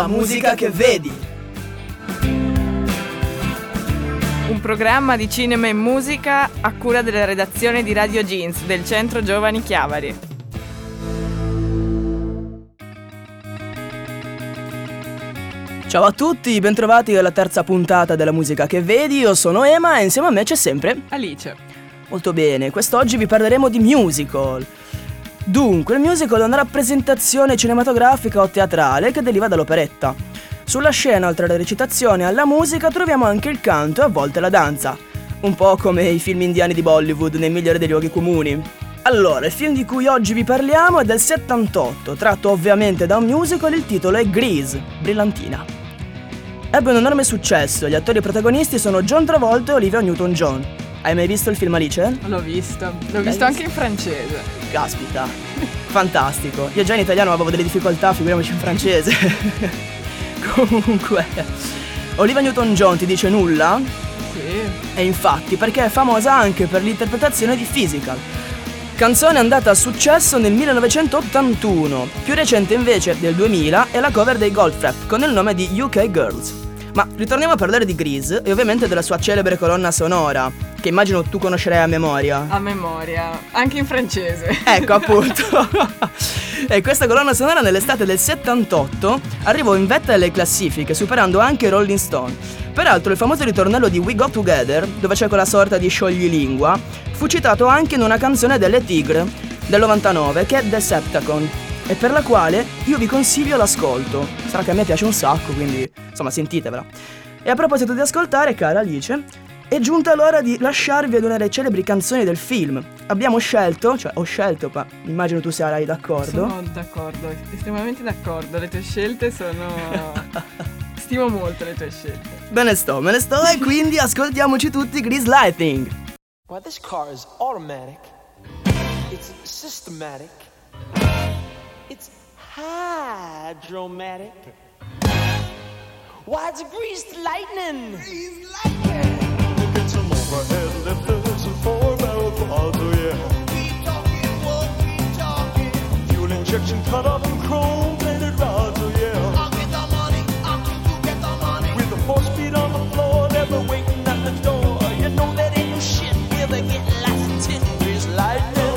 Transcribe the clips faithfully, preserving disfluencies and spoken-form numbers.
la musica che vedi. Un programma di cinema e musica a cura della redazione di Radio Jeans del Centro Giovani Chiavari. Ciao a tutti, bentrovati alla terza puntata della musica che vedi. Io sono Ema e insieme a me c'è sempre Alice. Molto bene, quest'oggi vi parleremo di musical. Dunque, il musical è una rappresentazione cinematografica o teatrale che deriva dall'operetta. Sulla scena, oltre alla recitazione e alla musica, troviamo anche il canto e a volte la danza. Un po' come i film indiani di Bollywood nel migliore dei luoghi comuni. Allora, il film di cui oggi vi parliamo è del settantotto, tratto ovviamente da un musical. Il titolo è Grease, Brillantina. Ebbe un enorme successo, gli attori protagonisti sono John Travolta e Olivia Newton-John. Hai mai visto il film, Alice? L'ho visto, l'ho visto anche in francese. Caspita, fantastico. Io già in italiano avevo delle difficoltà, figuriamoci in francese. Comunque, Olivia Newton-John ti dice nulla? Sì. E infatti, perché è famosa anche per l'interpretazione di Physical, canzone andata a successo nel millenovecentottantuno. Più recente invece, del duemila, è la cover dei Goldfrapp con il nome di U K Girls. Ma ritorniamo a parlare di Grease e ovviamente della sua celebre colonna sonora, che immagino tu conoscerai a memoria. A memoria, anche in francese. Ecco, appunto. E questa colonna sonora nell'estate del settantotto arrivò in vetta alle classifiche, superando anche Rolling Stone. Peraltro il famoso ritornello di We Got Together, dove c'è quella sorta di scioglilingua, fu citato anche in una canzone delle Tigre del novantanove, che è Decepticon, e per la quale io vi consiglio l'ascolto. Sarà che a me piace un sacco, quindi insomma sentitevela. E a proposito di ascoltare, cara Alice, è giunta l'ora di lasciarvi ad una delle celebri canzoni del film. Abbiamo scelto, cioè ho scelto, ma immagino tu sarai d'accordo. Sono d'accordo, estremamente d'accordo. Le tue scelte sono... Stimo molto le tue scelte. Bene sto, me ne sto e quindi ascoltiamoci tutti Grease Lightning. Well, this car is automatic. It's systematic. It's hydromatic. Why, it's greased lightning. Greased lightning. Get some overhead lifters and four barrel quads, oh yeah. Keep talking, won't keep talking. Fuel injection cut off and chrome plated rods, oh yeah. I'll get the money, I'll keep you get the money. With a four speed on the floor, never waiting at the door. You know that ain't no shit, we'll be getting lots of tin. Grease lightning.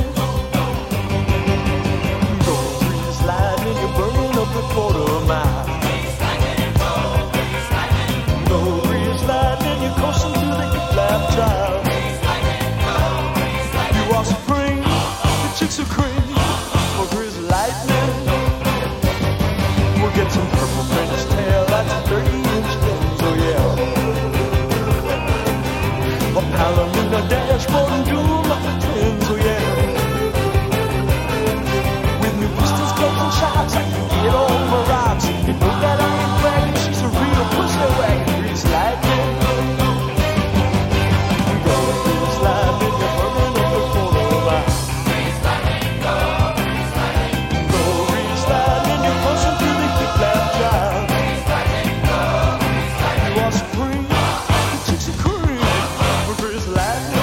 Go grease lightning, you're burning up the quarter mile. Grease lightning, go, grease lightning. Go grease lightning, you're coasting to the hip lap child. Grease lightning, go, grease lightning. You are supreme, the chicks are cream. For grease lightning, we'll get some purple French tail, that's a thirty inch lens, oh yeah. A Palomino dashboard and doom like the twins, oh yeah. With new pistols, clubs and shots, I can get all my rocks. You know that I ain't bragging, she's a real pussy wagon. Grease lightning. Go grease lightning, you're burning up the quarter mile. Grease lightning, go, grease lightning. Go grease lightning, you're pushing through the hip lap child. Grease lightning, go, grease lightning. You are supreme, the chicks are cream. For grease lightning.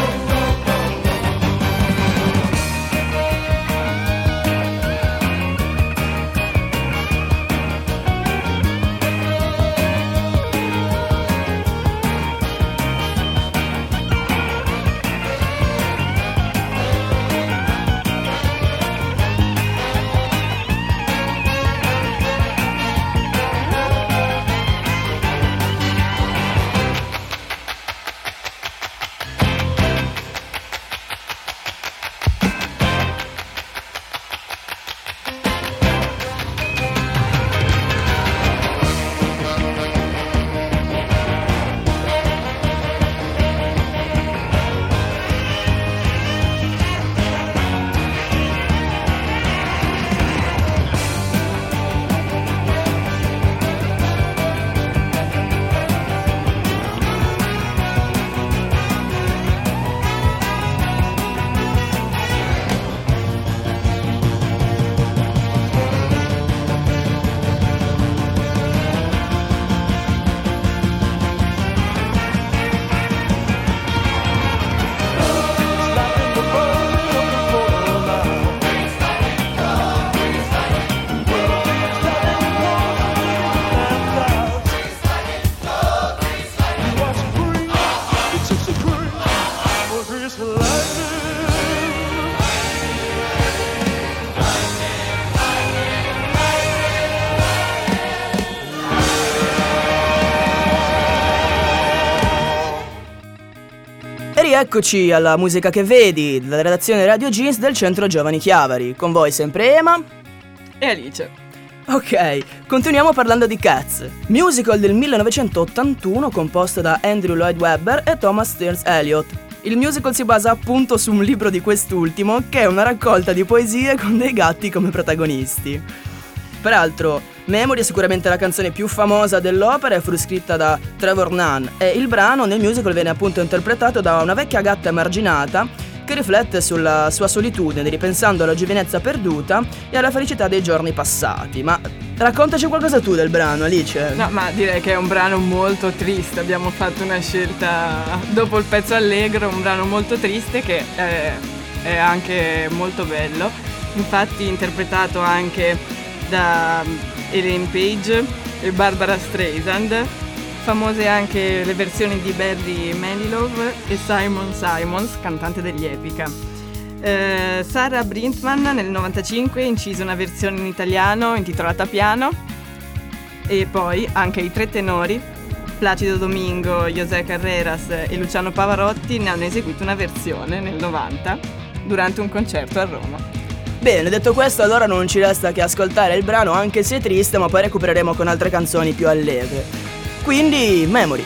rieccoci alla musica che vedi, della redazione Radio Jeans del Centro Giovani Chiavari. Con voi sempre Ema e Alice. Ok, continuiamo parlando di Cats, musical del millenovecentottantuno composto da Andrew Lloyd Webber e Thomas Stearns Eliot. Il musical si basa appunto su un libro di quest'ultimo, che è una raccolta di poesie con dei gatti come protagonisti. Peraltro, Memory è sicuramente la canzone più famosa dell'opera e fu scritta da Trevor Nunn, e il brano nel musical viene appunto interpretato da una vecchia gatta emarginata che riflette sulla sua solitudine, ripensando alla giovinezza perduta e alla felicità dei giorni passati. Ma raccontaci qualcosa tu del brano, Alice. No, ma direi che è un brano molto triste. Abbiamo fatto una scelta dopo il pezzo allegro, un brano molto triste che è, è anche molto bello. Infatti interpretato anche da Elaine Page e Barbara Streisand. Famose anche le versioni di Barry Manilow e Simon Simons, cantante degli Epica. Eh, Sarah Brightman nel novantacinque incise una versione in italiano intitolata Piano, e poi anche i tre tenori, Placido Domingo, José Carreras e Luciano Pavarotti, ne hanno eseguito una versione nel novanta durante un concerto a Roma. Bene, detto questo, allora non ci resta che ascoltare il brano, anche se triste, ma poi recupereremo con altre canzoni più allegre. Quindi, Memory.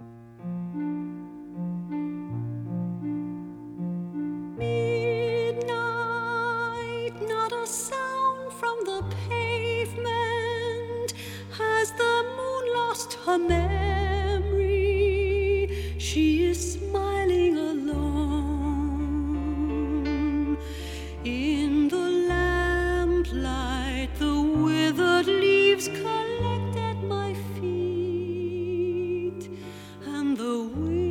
Midnight, not a sound from the pavement. Has the moon lost her memory? She is smiling alone. In the lamplight, the withered leaves collect at my feet, and the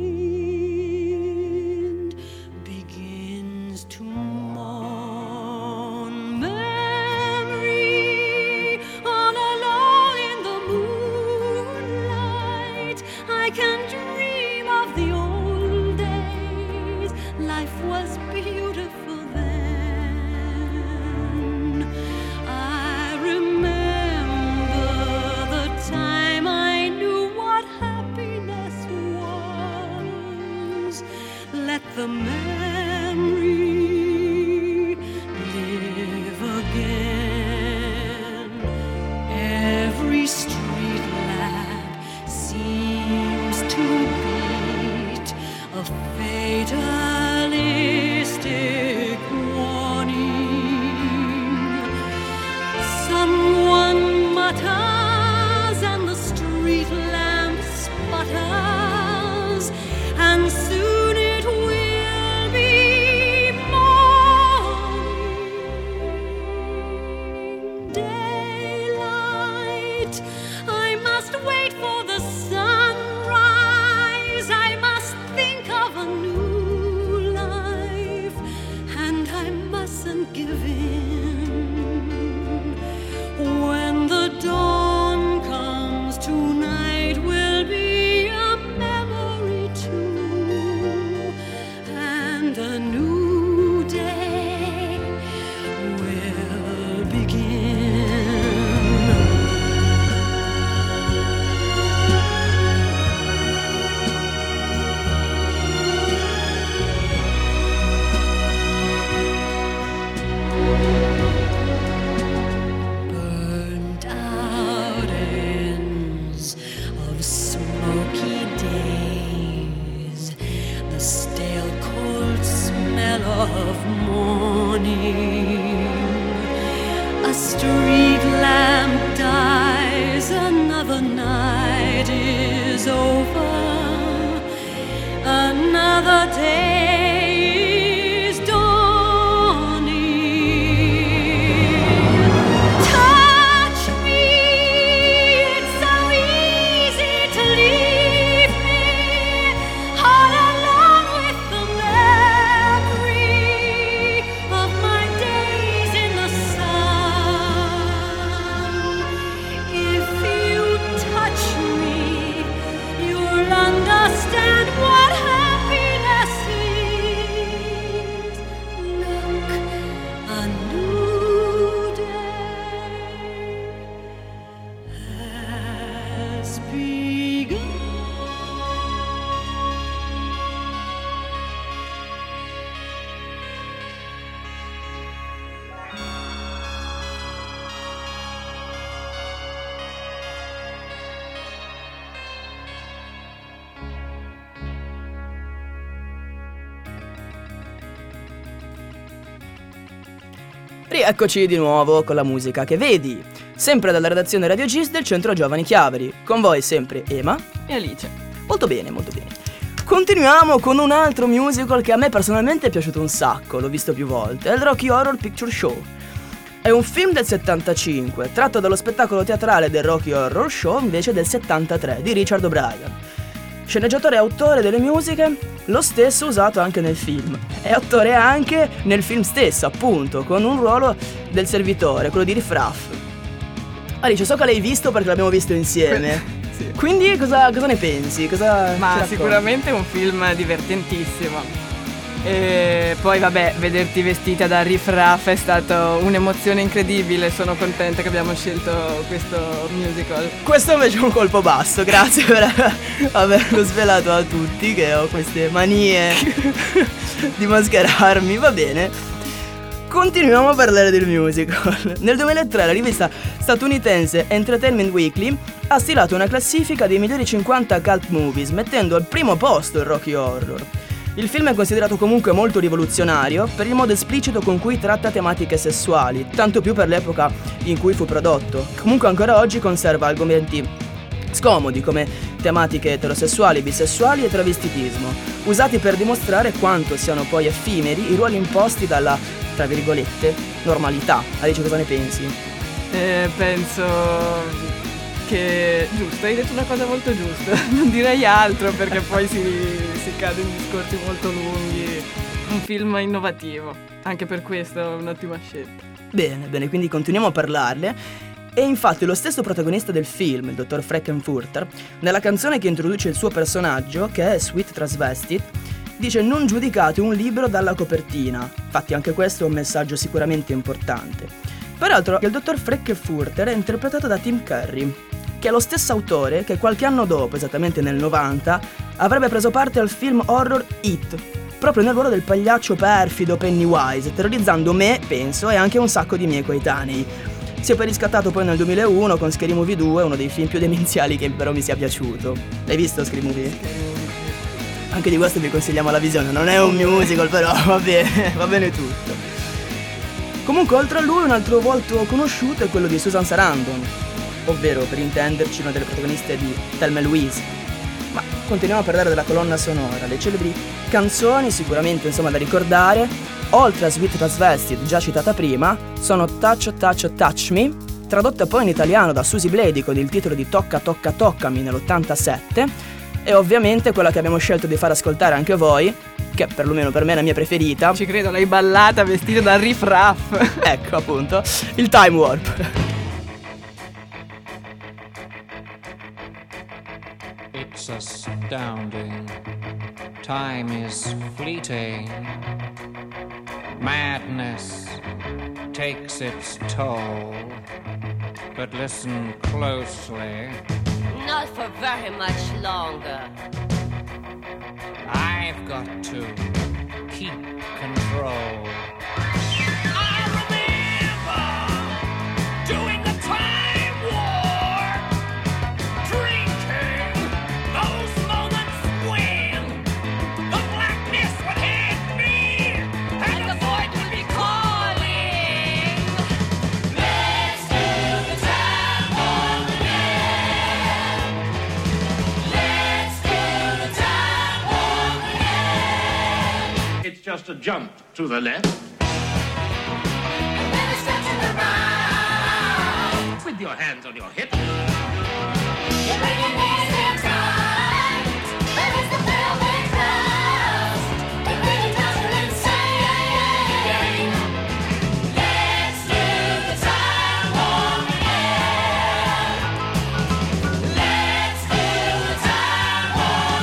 wind begins to mourn. Memory, all alone in the moonlight, I can dream of the old days. Life was beautiful then. I remember the time I knew what happiness was. Let the memory live again. Every street lamp seems to beat a fatalistic warning. Someone mutters and the street lamp sputters, and soon it will be morning. Daylight, I must wait for the sunrise. I must think of a new life, and I mustn't give in. When the dawn comes, tonight will be a memory too, and a new day will begin. Burnt out ends of smoky days, the stale cold smell of morning. A street lamp dies, another night is over, another day is dawning. Touch me, it's so easy to leave me all alone with the memory of my days in the sun. If you touch me, you'll understand what happiness is. Look, a new day has begun. Rieccoci di nuovo con la musica che vedi, sempre dalla redazione Radio Gis del Centro Giovani Chiavari. Con voi sempre Ema E Alice. Molto bene, molto bene. Continuiamo con un altro musical che a me personalmente è piaciuto un sacco, l'ho visto più volte, è il Rocky Horror Picture Show. È un film del settantacinque, tratto dallo spettacolo teatrale del Rocky Horror Show invece del settantatré di Richard O'Brien. Sceneggiatore e autore delle musiche, lo stesso usato anche nel film. È attore anche nel film stesso, appunto, con un ruolo del servitore, quello di Riff Raff. Alice, so che l'hai visto perché l'abbiamo visto insieme. Sì. Quindi cosa, cosa ne pensi? Cosa ci Ma racconti? sicuramente è un film divertentissimo. E poi vabbè, vederti vestita da Riff Raff è stato un'emozione incredibile. Sono contenta che abbiamo scelto questo musical. Questo invece è un colpo basso, grazie per averlo svelato a tutti che ho queste manie di mascherarmi, va bene. Continuiamo a parlare del musical. Nel duemilatré la rivista statunitense Entertainment Weekly ha stilato una classifica dei migliori cinquanta cult movies, mettendo al primo posto il Rocky Horror. Il film è considerato comunque molto rivoluzionario per il modo esplicito con cui tratta tematiche sessuali, tanto più per l'epoca in cui fu prodotto. Comunque ancora oggi conserva argomenti scomodi come tematiche eterosessuali, bisessuali e travestitismo, usati per dimostrare quanto siano poi effimeri i ruoli imposti dalla, tra virgolette, normalità. Alice, cosa ne pensi? Eh, penso che giusto, hai detto una cosa molto giusta. Non direi altro perché poi si, si cade in discorsi molto lunghi. Un film innovativo, anche per questo è un'ottima scelta. Bene, bene, quindi continuiamo a parlarne. E infatti lo stesso protagonista del film, il dottor Frankenfurter, nella canzone che introduce il suo personaggio, che è Sweet Transvestite, dice: non giudicate un libro dalla copertina. Infatti anche questo è un messaggio sicuramente importante. Peraltro il dottor Frankenfurter è interpretato da Tim Curry, che è lo stesso autore che qualche anno dopo, esattamente nel novanta, avrebbe preso parte al film horror It, proprio nel ruolo del pagliaccio perfido Pennywise, terrorizzando me, penso, e anche un sacco di miei coetanei. Si è poi riscattato poi nel duemilauno con Scary Movie due, uno dei film più demenziali che però mi sia piaciuto. L'hai visto Scary Movie? Anche di questo vi consigliamo la visione, non è un musical però va bene, va bene tutto. Comunque oltre a lui un altro volto conosciuto è quello di Susan Sarandon, ovvero per intenderci una delle protagoniste di Thelma e Louise. Ma continuiamo a parlare della colonna sonora, le celebri canzoni sicuramente insomma da ricordare, oltre a Sweet Transvestite già citata prima, sono Touch Touch Touch Me, tradotta poi in italiano da Susie Blady con il titolo di Tocca Tocca Toccami nell'ottantasette, e ovviamente quella che abbiamo scelto di far ascoltare anche voi, che perlomeno per me è la mia preferita. Ci credo, l'hai ballata vestita da Riff Raff. Ecco appunto, il Time Warp. It's astounding. Time is fleeting. Madness takes its toll. But listen closely. Not for very much longer. I've got to keep control. I remember doing the time war, drinking those moments when the blackness would hit me and the void would be calling. Let's do the time war again. Let's do the time war again. It's just a jump to the left And then a step to the right. with your hands on your hips. You bring your knees in tight. Then it's the velvet clouds. It really does you insane. Let's do the time war again. Let's do the time war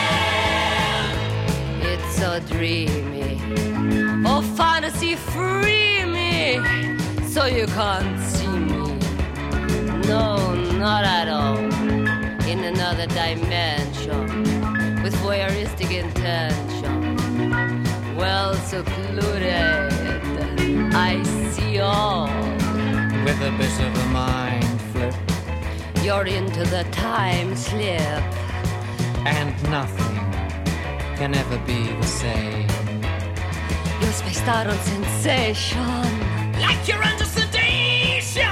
again. It's so dreamy. Oh, fantasy free me. So you can't see me. No, not at all. In another dimension, with voyeuristic intention, well secluded, I see all. With a bit of a mind flip You're into the time slip. and nothing can ever be the same. You're spaced out on sensation. Like you're under sedation.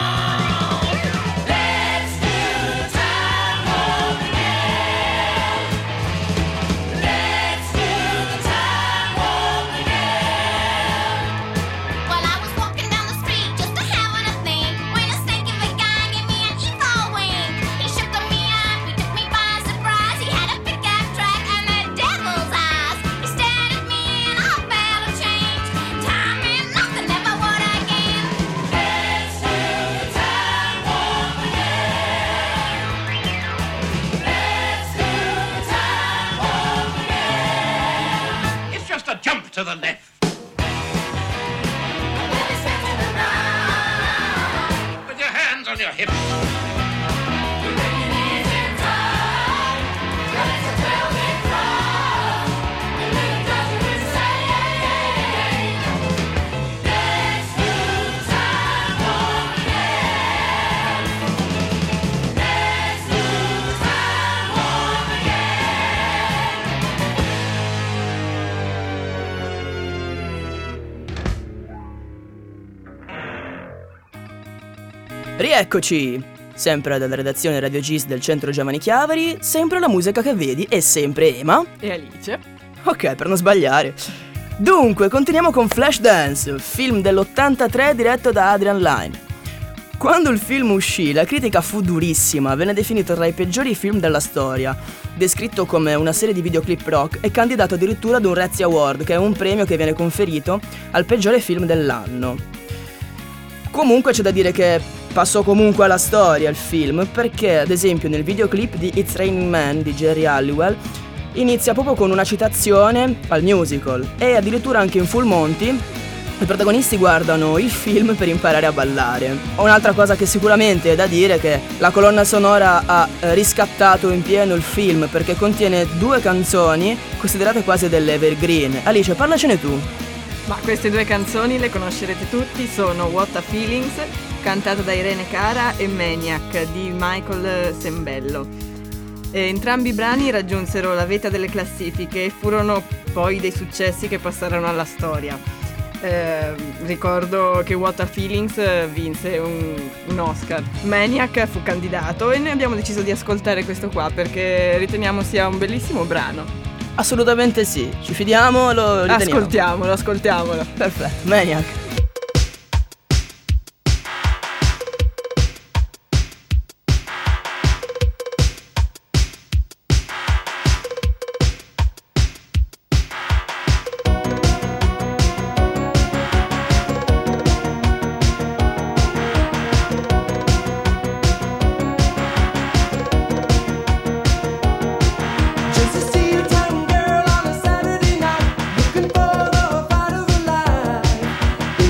Let's do time warp again. Let's do the time warp again. Well, I was walking down the street just a having a think when a stinking big guy gave me an evil wink. He shook me up, he took me by surprise. He had a pickup truck and the devil's eyes. He stared at me and I felt a change. Time and nothing ever would again. Let's do the time warp again. Let's do the time warp again. It's just a jump to the left. We'll be spinning around. With your hands on your hips. We're making it in time. Well, it's a twelve-bit crowd. The little doctor is saying, let's do the time warp again. Let's do the time warp Rieccoci! Sempre dalla redazione Radio Gis del Centro Giovanni Chiavari, sempre la musica che vedi è sempre Ema. E Alice. Ok, per non sbagliare. Dunque, continuiamo con Flashdance, film dell'ottantatré diretto da Adrian Lyne. Quando il film uscì, la critica fu durissima, venne definito tra i peggiori film della storia, descritto come una serie di videoclip rock e candidato addirittura ad un Razzie Award, che è un premio che viene conferito al peggiore film dell'anno. Comunque c'è da dire che passò comunque alla storia il film, perché ad esempio nel videoclip di It's Raining Man di Jerry Halliwell inizia proprio con una citazione al musical e addirittura anche in Full Monty i protagonisti guardano il film per imparare a ballare. Un'altra cosa che sicuramente è da dire è che la colonna sonora ha eh, riscattato in pieno il film, perché contiene due canzoni considerate quasi delle evergreen. Alice, parlacene tu. Ma queste due canzoni le conoscerete tutti, sono What a Feelings, cantata da Irene Cara, e Maniac di Michael Sembello. E entrambi i brani raggiunsero la vetta delle classifiche e furono poi dei successi che passarono alla storia. Eh, ricordo che What a Feelings vinse un, un Oscar. Maniac fu candidato e noi abbiamo deciso di ascoltare questo qua perché riteniamo sia un bellissimo brano. Assolutamente sì, ci fidiamo e lo riteniamo. Ascoltiamolo, ascoltiamolo. Perfetto, Maniac. Just to see a young girl on a Saturday night, looking for the fight of her life.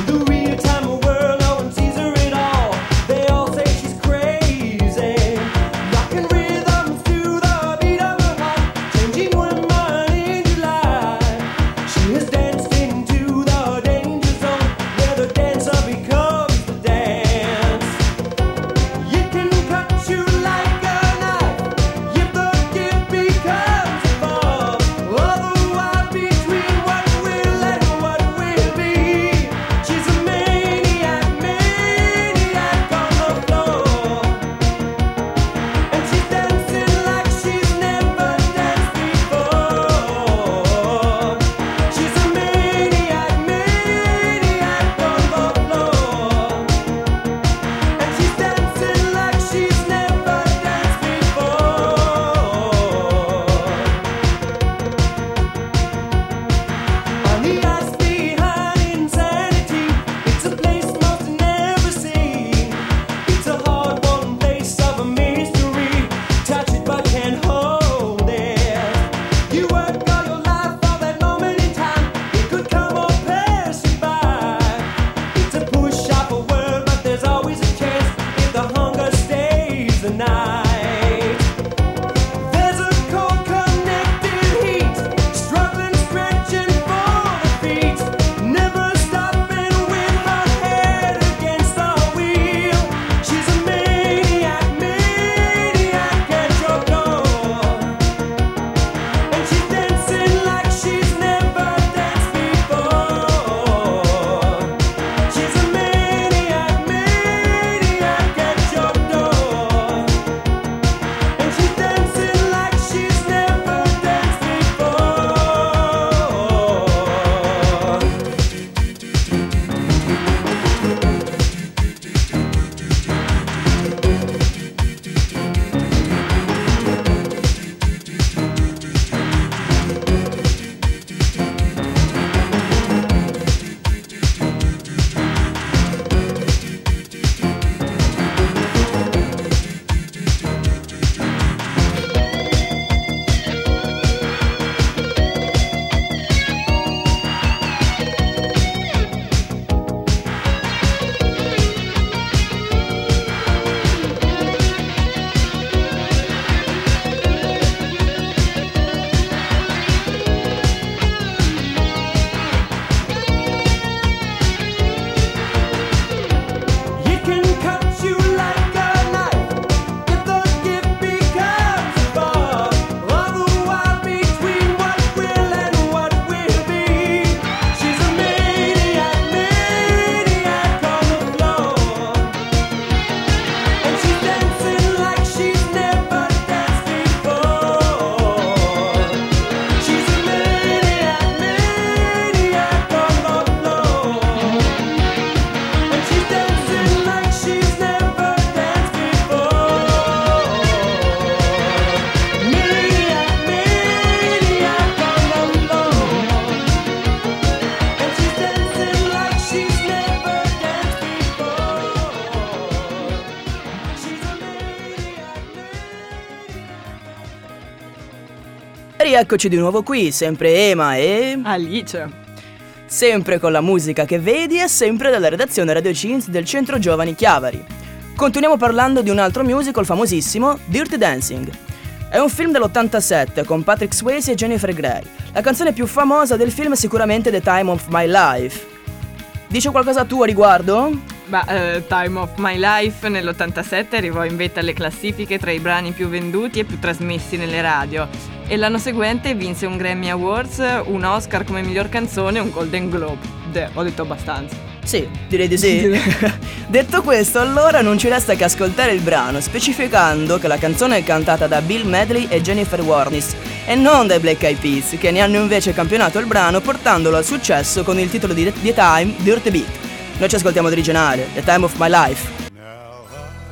Rieccoci di nuovo qui, sempre Ema e... Alice. sempre con la musica che vedi e sempre dalla redazione Radio Cinz del Centro Giovani Chiavari. Continuiamo parlando di un altro musical famosissimo, Dirty Dancing. È un film dell'ottantasette con Patrick Swayze e Jennifer Grey. La canzone più famosa del film è sicuramente The Time of My Life. Dice qualcosa tu a riguardo? Ma eh, Time of My Life nell'ottantasette arrivò in vetta alle classifiche tra i brani più venduti e più trasmessi nelle radio, e l'anno seguente vinse un Grammy Awards, un Oscar come miglior canzone e un Golden Globe. De, ho detto abbastanza. Sì, direi di sì. Detto questo, allora non ci resta che ascoltare il brano, specificando che la canzone è cantata da Bill Medley e Jennifer Warnes e non dai Black Eyed Peas, che ne hanno invece campionato il brano portandolo al successo con il titolo di The Time, Dirty Beat. Noi ci ascoltiamo l'originale, The Time of My Life. Now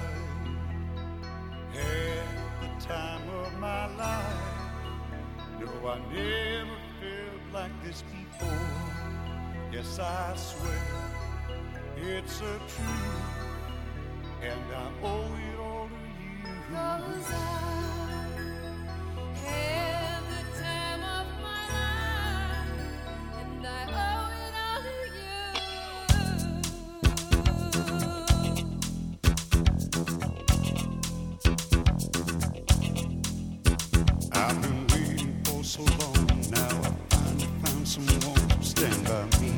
I had the time of my life. No, I never felt like this before. Yes, I swear it's a truth, and I owe it all to you. 'Cause I had the time of my life, and I owe it all to I've been waiting for so long. Now I finally found someone to stand by me.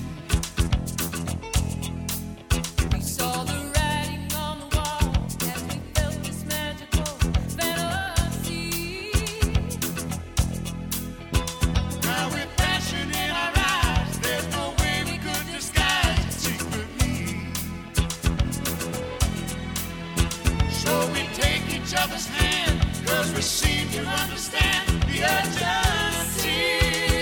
We saw the writing on the wall as we felt this magical fantasy. Now with passion in our eyes, there's no way we could disguise it secretly. So we take each other's hand, 'cause we seem to understand the urgency.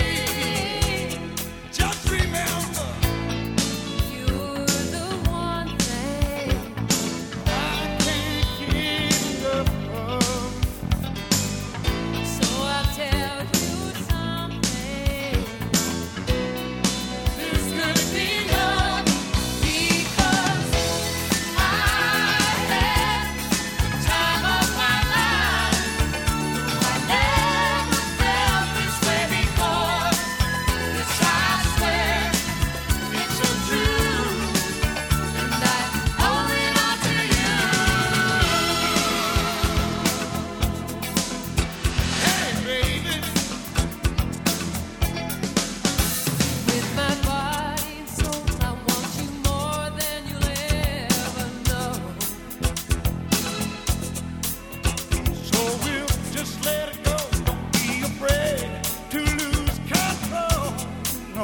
Just remember, You're the one thing I can't get enough of. So I'll tell you something. This could be love because I had the time of my life. I never felt this way before. Yes, I swear it's so true, and I owe it all to you. Hey, baby. With my body and soul, I want you more than you'll ever know. So we'll just let it go. Don't be afraid to lose control. No.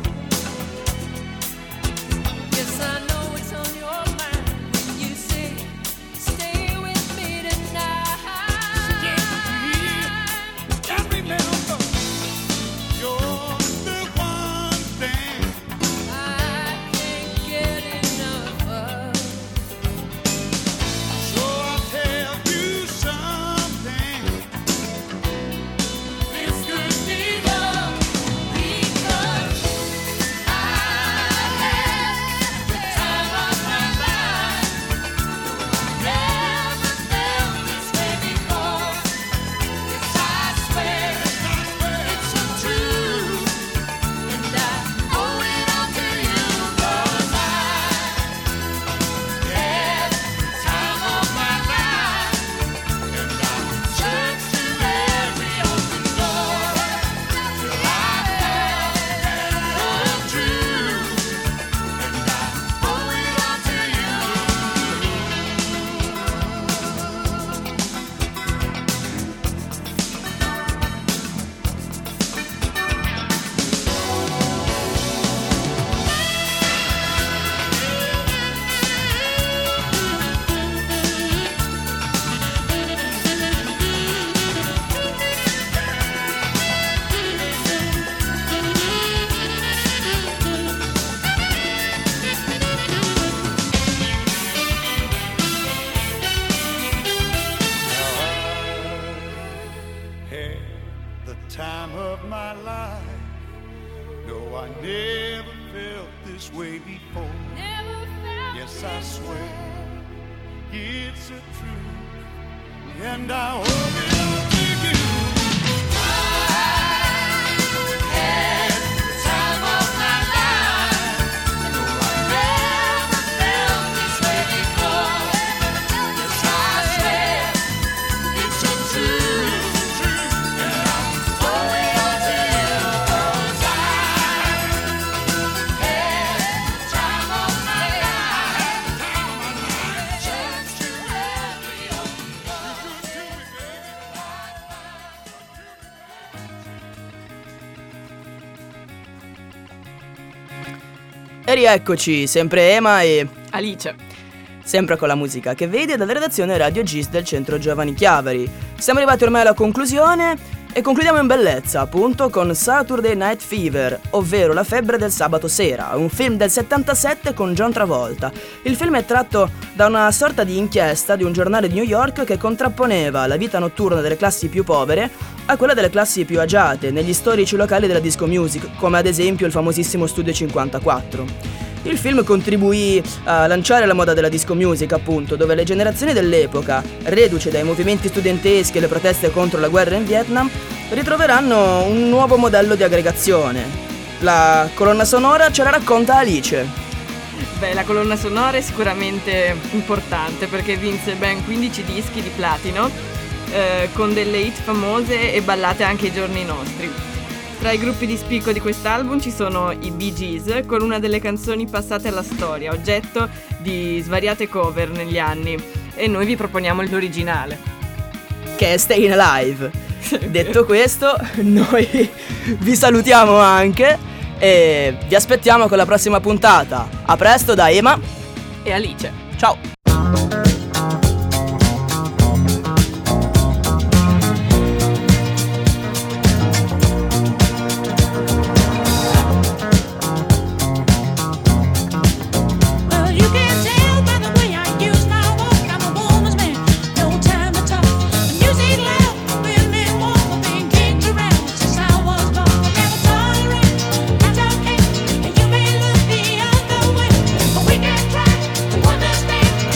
Yes, I know it's on your mind when you say, stay with me tonight. And remember, you're the one thing I can't get enough of. So I'll tell you something. This could be love because I had the time of my life. Never felt this way before. Yes, I swear it's so true, and I owe it all to you. 'Cause I had the time of my life, and I searched to every open door till I found the truth, and I owe it all to you. Had the time of my life. No, I never felt this way before. Never felt Yes, I this swear way. it's a truth, and I owe it all to you. I E rieccoci, sempre Ema e Alice. sempre con la musica che vedi dalla redazione Radio Gis del Centro Giovani Chiavari. Siamo arrivati ormai alla conclusione e concludiamo in bellezza, appunto, con Saturday Night Fever, ovvero La febbre del sabato sera, un film del settantasette con John Travolta. Il film è tratto da una sorta di inchiesta di un giornale di New York che contrapponeva la vita notturna delle classi più povere a quella delle classi più agiate negli storici locali della disco music, come ad esempio il famosissimo Studio cinquantaquattro. Il film contribuì a lanciare la moda della disco music, appunto, dove le generazioni dell'epoca, reduce dai movimenti studenteschi e le proteste contro la guerra in Vietnam, ritroveranno un nuovo modello di aggregazione. La colonna sonora ce la racconta Alice. Beh, la colonna sonora è sicuramente importante perché vinse ben quindici dischi di platino eh, con delle hit famose e ballate anche ai giorni nostri. Tra i gruppi di spicco di quest'album ci sono i Bee Gees, con una delle canzoni passate alla storia, oggetto di svariate cover negli anni, e noi vi proponiamo l'originale, che è Stayin' Alive. Detto questo, noi vi salutiamo anche e vi aspettiamo con la prossima puntata. A presto da Ema e Alice. Ciao! Well, you can tell by the way I use my walk, I'm a woman's man, no time to talk. Music loud, women walk, being kicked around since I was born. Never tolerate, not okay, and you may look the other way, but we can try to understand.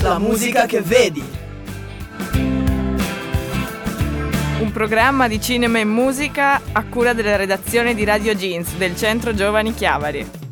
la musica che vedi. Un programma di cinema e musica a cura della redazione di Radio Jeans del Centro Giovani Chiavari.